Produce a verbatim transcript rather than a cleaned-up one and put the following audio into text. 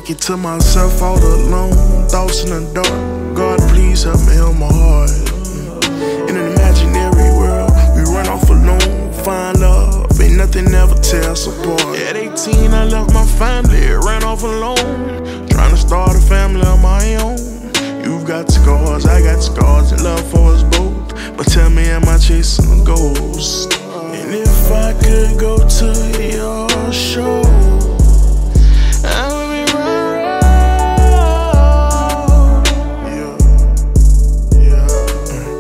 Thinking to myself all alone, thoughts in the dark. God, please help me heal my heart. In an imaginary world, we run off alone. Find love, ain't nothing ever tear us apart. At eighteen, I left my family, ran off alone. Trying to start a family of my own. You've got scars, I got scars, and love for us both. But tell me, am I chasing a ghost? And if I could go to